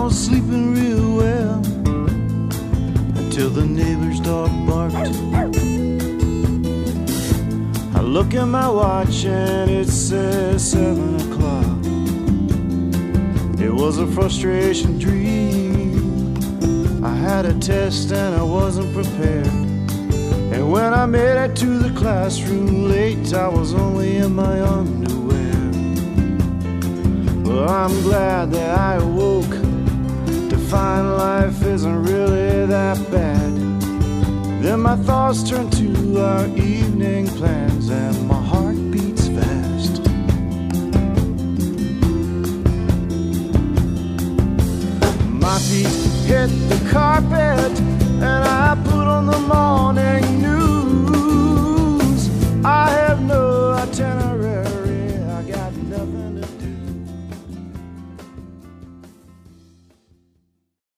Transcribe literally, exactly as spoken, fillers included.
was sleeping real well until the neighbor's dog barked. I look at my watch and it says seven o'clock. It was a frustration dream. I had a test and I wasn't prepared. And when I made it to the classroom late, I was only in my underwear. Well, I'm glad that I awoke to find life isn't really that bad. Then my thoughts turned to our evening plans and my heart beats fast. My feet hit the carpet and I put on the